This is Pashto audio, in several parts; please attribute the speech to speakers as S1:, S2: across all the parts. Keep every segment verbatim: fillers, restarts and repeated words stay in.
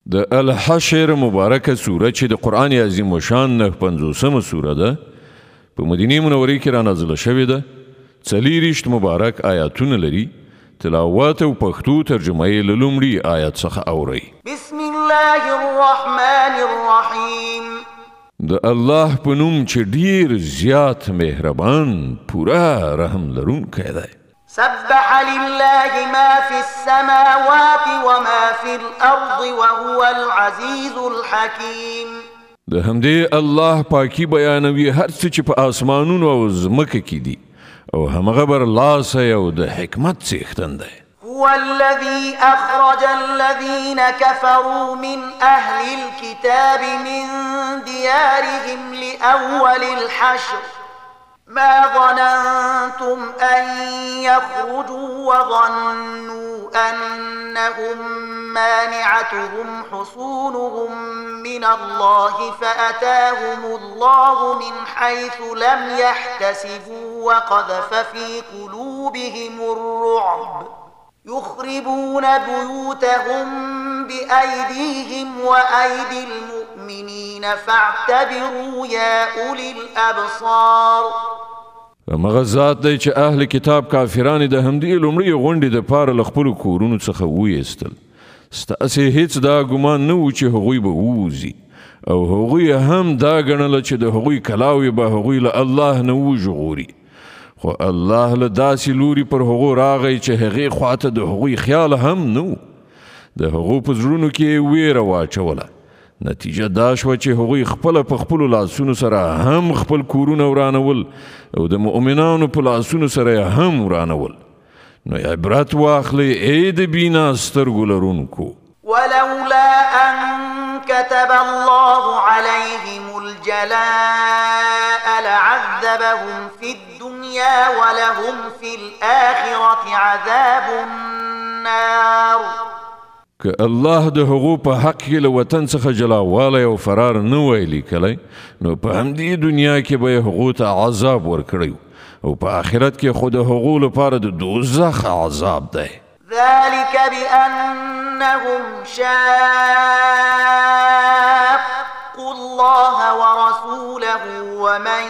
S1: د الحشر مبارکه سوره چې د قرآن عظیم شان نه پنځوسمه سوره ده په مدینه منوره کې را نازله شوې ده. څلېرویشت مبارک آیاتونه لري. تلاوت او پښتو ترجمه یې له لومړي آیت څخه اورئ.
S2: بسم الله الرحمن الرحیم.
S1: د الله په نوم چې ډیر زیات مهربان پورا رحم لرونکی دی.
S2: سبح لله ما في السماوات وما في الأرض وهو العزيز الحكيم.
S1: د همدې الله پاکي بیانوي هر څه چې په آسمانونو او ځمکه کې دي او همغه بر لاسه او د حکمت څښتن دی.
S2: هو الذي أخرج الذين كفروا من أهل الكتاب من ديارهم لأول الحشر ما ظننتم أن يخرجوا وظنوا أنهم مانعتهم حصونهم من الله فأتاهم الله من حيث لم يحتسبوا وقذف في قلوبهم الرعب يخربون بيوتهم بأيديهم وأيدي المؤمنين فاعتبروا يا أولي الأبصار.
S1: مغه ذات دی چې اهل کتاب کافرانو د همدې لومړی غونډې د پاره له خپلو کورونو څخه وایستل. ستاسې هیڅ دا ګمان نه و چې هغوی به ووځي او هغوی هم دا ګڼله چې د هغوی کلاوې به هغوی له الله نه وژغوري. خو الله له داسې لوري پر هغو راغی چې هغې خواته د هغوی خیال هم نه و. د هغو په زړونو کې ویره واچوله. نتیجه دا شوه چې هغوی خپله په خپلو لاسونو سره هم خپل کورونه ورانول او د مؤمنانو په لاسونو سره هم ورانول. نو عبرت واخلئ ای د بینا سترګو لرونکو.
S2: ولولا أن كتب الله عليهم الجلاء لعذبهم في الدنيا ولهم في الآخرة عذاب النار.
S1: که الله د هغو په حق کې له وطن څخه جلاوالی او فرار نه وای لیکلی نو په همدې دنیا کې به یې هغو ته عذاب ورکړی او په آخرت کې خو د هغو لپاره د دوزخ عذاب دی.
S2: ذلك بأنهم شاقوا الله ورسوله ومن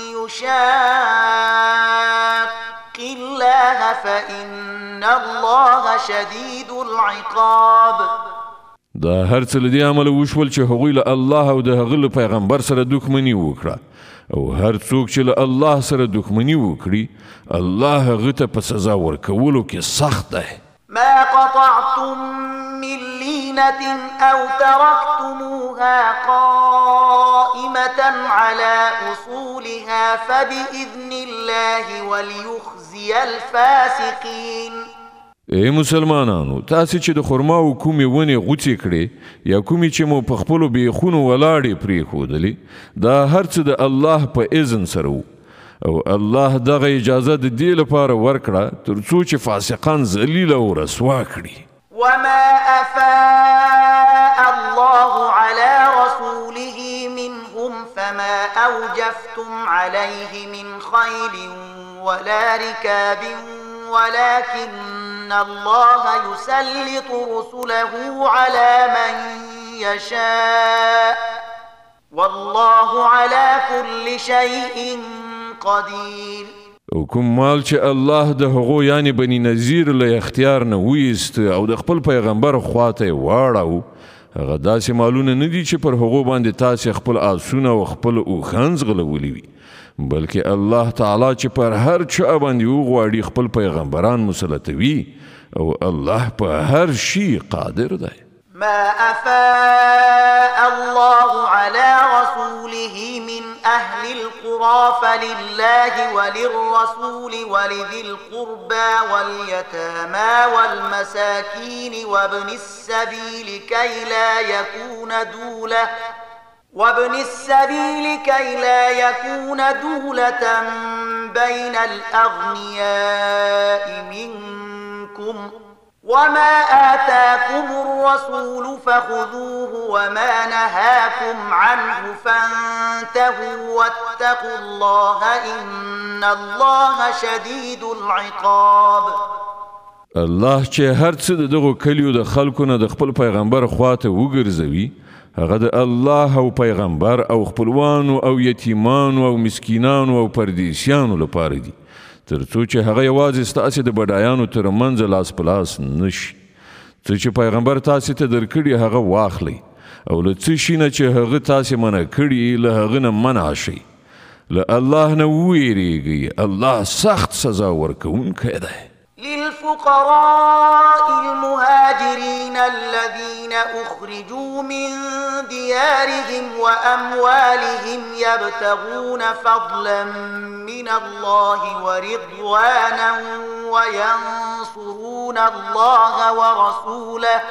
S2: يشاق الله فإن الله شديد العقاب.
S1: دا هر څه له دې عمله وشول چې هغوی له الله او د هغه له پیغمبر سره دښمني وکړه او هر څوک چې له الله سره دښمني وکړي الله هغه ته په سزا ورکولو کې سخت دی.
S2: ما قطعتم من لينة أو تركتموها قائمة على أصولها فبإذن الله وليخزي الفاسقين.
S1: ای مسلمانانو تاسې چې د خرما او کومې ونې غوڅې کړې یا کومې چې مو په خپلو بیخونو ولاړې پرېښودلې دا هر څه د الله په اذن سره و او الله دغه اجازه د دې لپاره ورکړه تر څو چې فاسقان ذلیل او رسوا کړي.
S2: وما أفاء الله على رسوله منهم فما أوجفتم عليه من خيل ولا ركاب ولكن الله يسلط رسله على من يشاء والله على كل شيء قدير.
S1: او کوم مال چې الله د هغو یعنی بني نذیر له اختیار نه ویست او د خپل پیغمبر خواته واړو هغه داسې مالونه نه دي چې پر هغو باندې تاسې خپل آسونه او خپل اوښان ځغلولي وي بلکې الله تعالی چې پر هر چا باندې وغواړي خپل پیغمبران مسلطوي او الله په هر شي قادر دی.
S2: ما أفاء الله على رسوله من أهل القرى فلله وللرسول ولذي القربى واليتامى والمساكين وابن السبيل كي لا يكون دولة وابن السبيل كي لا يكون دولة بين الأغنياء منكم وما آتاكم الرسول فخذوه وما نهاكم عنه فانتهوا واتقوا الله إن الله شديد العقاب.
S1: الله چې هر څه د دغو کلیو د خلکو نه د خپل پیغمبر خواته وګرځوي هغه د الله او پیغمبر او خپلوانو او یتیمانو او مسکینانو او پردیسیانو لپاره دي تر څو چې هغه یوازې ستاسې د بډایانو ترمنځ لاس په لاس نشي. څه چې پیغمبر تاسې ته درکړي هغه واخلئ او له څه شي نه چې هغه تاسې منع کړي له هغه نه منع شئ. له الله نه وویریږئ، الله سخت سزا ورکوونکی دی.
S2: للفقراء المهاجرين الذين أخرجوا من ديارهم وأموالهم يبتغون فضلا من الله ورضوانا وينصرون الله ورسوله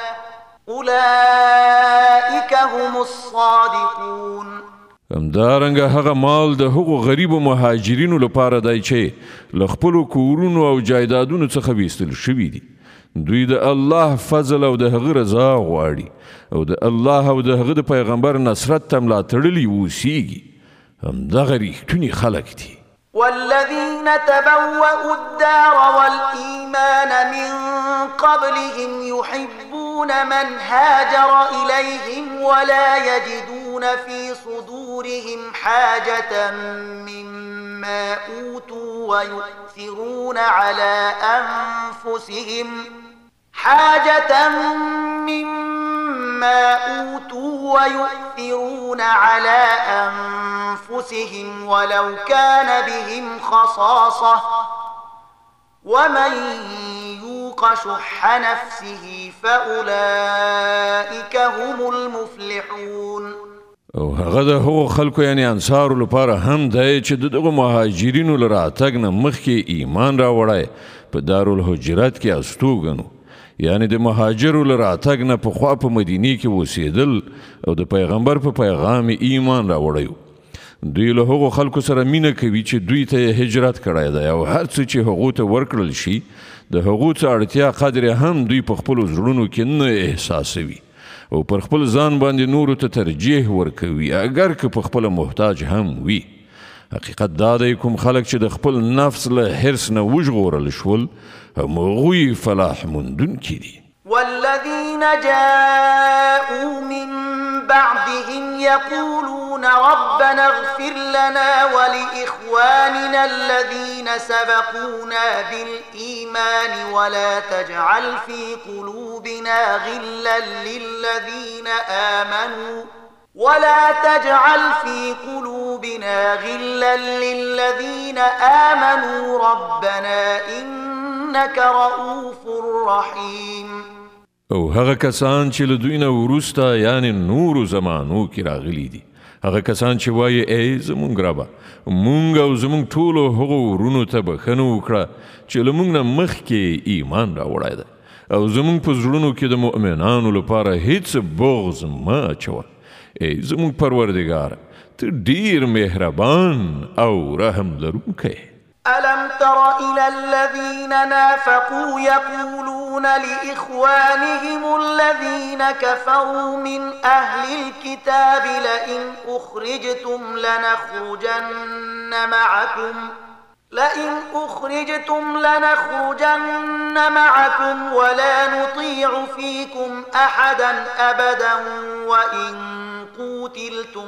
S2: أولئك هم الصادقون.
S1: همدارنګه هغه مال د هغو غریبو مهاجرینو لپاره دی چې له خپلو کورونو او جایدادونو څخه ویستل شوي دي. دوی د الله فضل او د هغه رضا غواړي او د الله او د هغه د پیغمبر نصرت ته ملاتړلي اوسیږي. همدغه ریښتوني خلک دي.
S2: والذين تبوأوا الدار والإيمان من قبلهم يحبون من هاجر إليهم ولا يجدون في صدورهم حاجة مما أوتوا ويؤثرون على أنفسهم حاجة مما أوتوا ويؤثرون على أنفسهم ولو كان بهم خصاصة ومن يوق شح نفسه فأولئك هم المفلحون.
S1: او هغه د هغو خلکو یعنی انصارو لپاره هم دی چې دغه مهاجرینو له راتګ نه مخکې ایمان راوړی په دارالهجرت کې استوګنو، یعنی د مهاجرو له راتګ نه پخوا په مدینې کې اوسېدل او د پیغمبر په پیغام ایمان راوړی. دوی له هغو خلکو سره مینه کوي چې دوی ته هجرت کړی دی او هر څه چې هغو ته ورکړل شي د هغو څه اړتیا قدر هم دوی په خپلو زړونو کې نه احساسوي او پر خپل ځان باندې نورو ته ترجیح ورکوي اگر که په خپله محتاج هم وي. حقیقت دا دی کوم خلک چې د خپل نفس له حرص نه وژغورل شول همغوی فلاح موندونکي دي.
S2: والذين جاءوا من بعدهم يقولون ربنا اغفر لنا ولإخواننا الذين سبقونا بالإيمان ولا تجعل في قلوبنا غلا للذين آمنوا ولا تجعل في قلوبنا غلا للذين آمنوا ربنا إنك رؤوف رحيم.
S1: او هغه کسان چې له دوی نه وروسته یعنی نورو زمانو کې راغلي دي، هغه کسان چې وایي ای زمونږ ربه مونږ او زمونږ ټولو هغو ورونو ته بښنه وکړه چې له مونږ نه مخکې ایمان راوړی دی او زمونږ په زړونو کې د مؤمنانو لپاره هیڅ بغض مه اچوه. ای زمونږ پروردګاره ته ډیر مهربان او رحم لرونکی.
S2: ألم تر إلى الذين نافقوا يقولون لإخوانهم الذين كفروا من أهل الكتاب لئن أخرجتم لنخرجن معكم لئن أخرجتم لنخرجن معكم ولا نطيع فيكم أحدا أبدا وإن قوتلتم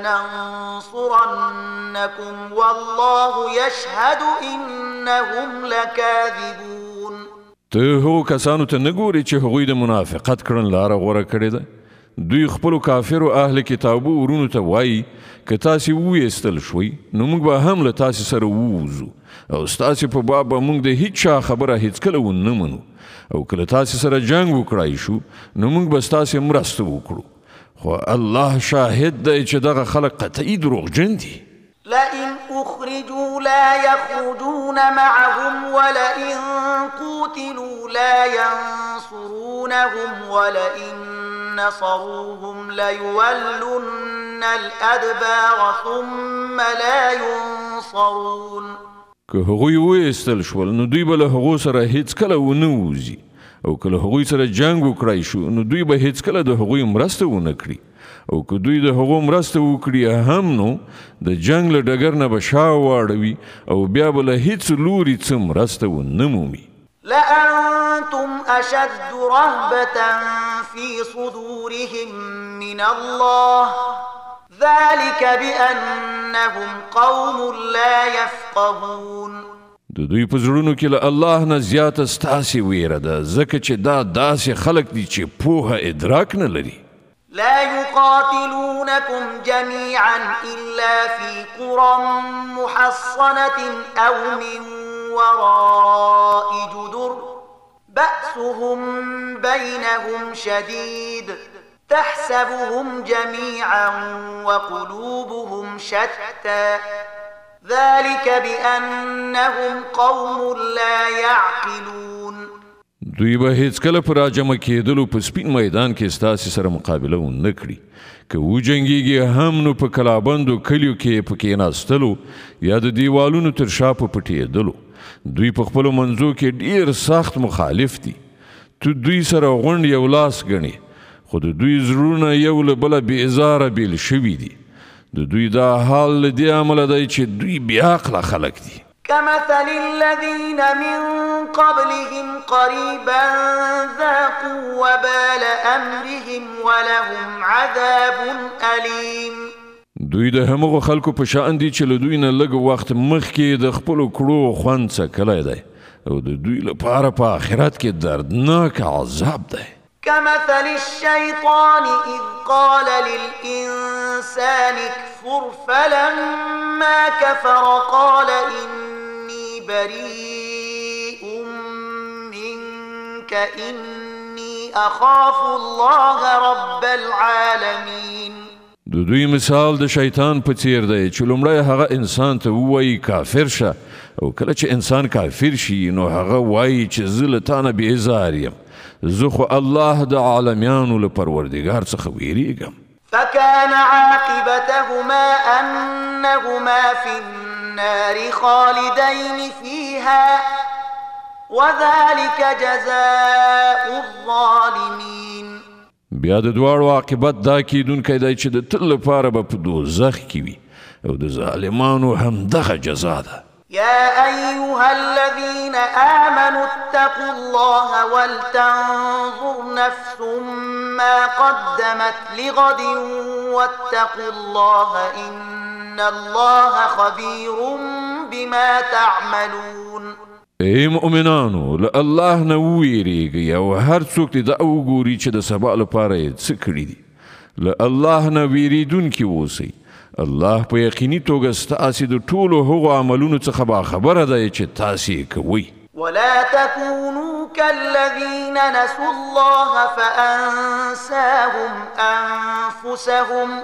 S2: لننصرنكم والله يشهد إنهم لكاذبون.
S1: ته هغو کسانو ته نه ګورې چې هغوی د منافقت کړن لاره غوره کړې ده. دوی خپلو کافرو اهل کتابو ورونو ته وایي که تاسې وویستل شوي نو موږ به هم له تاسې سره ووځو او ستاسې په باب به موږ د هیڅ چا خبره هیڅکله ونه منو او که له تاسې سره جنګ وکړای شو نو موږ به ستاسې مرسته وکړو. خو الله شاهد دی چې دغه خلک قطعي دروغجن دي.
S2: لئن أخرجوا لا يخرجون معهم ولئن قوتلوا لا ينصرونهم ولئن نصروهم ليولن الأدبار ثم لا ينصرون.
S1: که هغوی وایستل شول نو دوی به له هغو سره هیڅکله ونه وځي او که له هغوی سره جنګ وکړای شو نو دوی به هیڅکله د هغوی مرسته ونه کړي او که دوی د هغو مرسته وکړي هم نو د جنګ له ډګر نه به شا واړوي او بیا به له هیڅ لوري څه مرسته ونه مومي.
S2: لأنتم أشد رهبة في صدورهم من الله ذلك بأنهم قوم لا يفقهون.
S1: د دوی په زړونو کې له الله نه زیاته ستاسې ویره ده ځکه چې دا داسې خلک دي چې پوهه ادراک نه لري.
S2: لا يقاتلونكم جميعا إلا في قرى محصنة أو من وراء جدر بأسهم بينهم شديد تحسبهم جميعا وقلوبهم شتى ذلك بأنهم قوم لا يعقلون.
S1: دوی به هیڅ کله پر راجمع کېدلو په سپین میدان کې ستاسې سره مقابله ونه کړي که وجنګېږي هم نو په کلابندو کلیو کې په کېناستلو یا د دیوالونو تر شا په پټېدلو. دوی په خپلو منځو کې ډېر سخت مخالف دي. تو دوی سره غونډ یو لاس ګڼي خو د دوی زړونه یو له بله بېزاره بېل شوي دي. د دوی دا حال له دې امله دی چې دوی بېعقله خلک دي.
S2: كمثل الذين من قبلهم قريبا ذاقوا وبال أمرهم ولهم عذاب أليم.
S1: دوی د همغو خلکو په شان دي چې له دوی نه لږ وخت مخکې د خپلو کړو خوند څکلی دی او د دوی لپاره په آخرت کې دردناک عذاب دی.
S2: كمثل الشيطان إذ قال للإنسان اكفر فلما كفر قال إني بريء منك إني أخاف الله رب العالمين.
S1: د دوی مثال د شیطان په څیر دی چې لومړی هغه انسان ته ووایي کافر شه او کله چې انسان کافر شي نو هغه وایي چې زه له تا نه بېزار یم زه خو الله د عالمیانو له پروردګار څخه ویریږم.
S2: فكان عاقبتهما أنهما في النار خالدين فيها وذلك جزاء الظالمين.
S1: بیا د دواړو عاقبت دا کیدونکی دی چې د تل لپاره به په دوزخ کې وي او د ظالمانو همدغه جزا ده.
S2: يا أيها الذين آمنوا اتقوا الله ولتنظر نفس ما قدمت لغد واتقوا الله إن الله خبير بما تعملون.
S1: ای مؤمنانو له الله نه وویریږئ او هر څوک دې دا وګوري چې د سبا لپاره یې څه کړي دي. له الله نه ویریدونکي اوسئ. الله په یقیني توګه ستاسې د ټولو هغو عملونو څخه باخبره دی چې تاسې یې کوئ.
S2: ولا تكونوا كالذين نسوا الله فأنساهم أنفسهم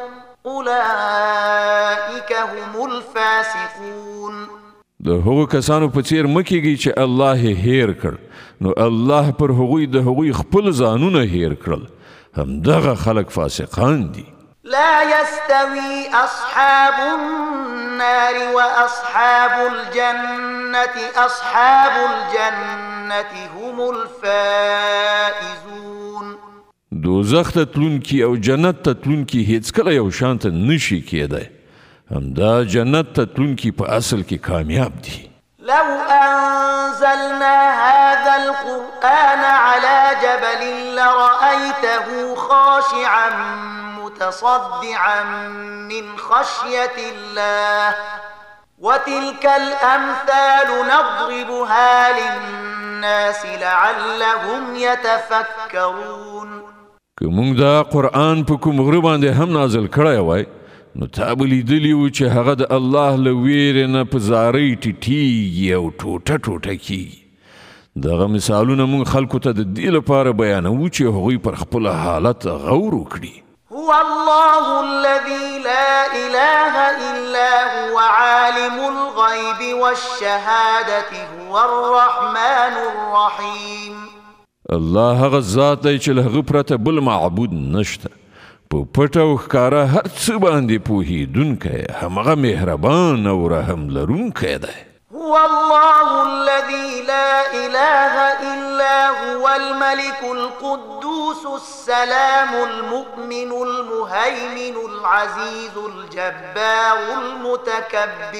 S2: أولئك هم الفاسقون.
S1: د هغو کسانو په څیر مه کیږئ چې الله یې هیر کړ نو الله پر هغوی د هغوی خپل ځانونه هیر کړل. همدغه خلک فاسقان دي.
S2: لا يستوي أصحاب النار وأصحاب الجنة أصحاب الجنة هم الفائزون.
S1: دوزخ ته تلونکي او جنت ته تلونکي هیڅکله یو شان ته نشي کېدی. همدا جنت ته تلونکي په اصل کې کامیاب دي.
S2: لو أنزلنا هذا القرآن على جبل لرأيته خاشعا متصدعا من خشية الله وتلك الأمثال نضربها للناس لعلهم يتفكرون.
S1: که موږ دا قرآن په کوم غره باندې هم نازل کړی وای نو تا به لیدلي وو چې هغه د الله له ویرې نه په زارۍ ټیټیږي او ټوټه ټوټه کیږي. دغه مثالونه موږ خلکو ته د دې لپاره بیانوو چې هغوی پر خپل حالت غور وکړي.
S2: هو الله الذي لا إله إلا هو عالم الغيب والشهادة هو الرحمن الرحيم. الله
S1: هغه ذات دی چې له هغه پرته بل معبود نشته. په پټه او ښکاره هر څه باندې پوهېدونکی همغه مهربان او رحم لرونکی دی.
S2: هو الله الذي لا إله إلا هو الملك القدوس السلام المؤمن المهيمن العزيز الجبار المتكبر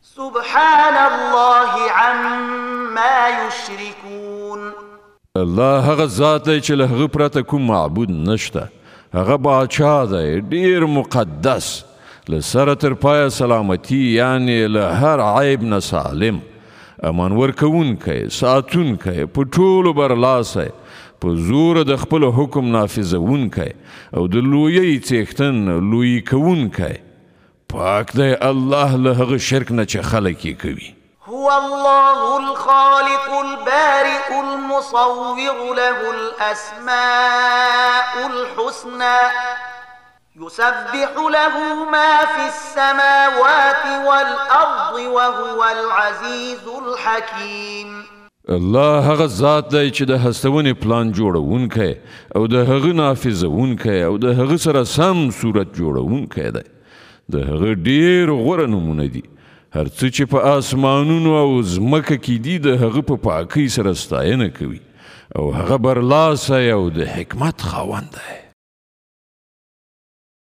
S2: سبحان الله عما يشركون.
S1: الله هغه ذات دی چې له هغه پرته کوم معبود نشته. هغه باچا دی ډیر مقدس، له سره تر پایه سلامتی، یعنی له هر عیب نه سالم، امان ورکوونکی، ساتونکی، په ټولو برلاسی، په زور د خپل حکم نافذوونکی او د لویۍ څښتن لویي کوونکی. پاک دی الله له هغه شرک نه چې خلک یې کوي.
S2: هو الله الخالق البارئ المصور له الأسماء الحسنى يسبح له ما في السماوات والأرض وهو العزيز الحكيم.
S1: الله هغه ذات دی چې د هستونې پلان جوړونکی او د هغه نافذوونکی او د هغه سره سم صورت جوړونکی دی. د هغه ډیر غوره نومونه دي. هر څه چې په آسمانونو او ځمکه کې دي د هغه په پاکۍ سره ستاینه کوي او هغه برلاسی او د حکمت خاوند دی.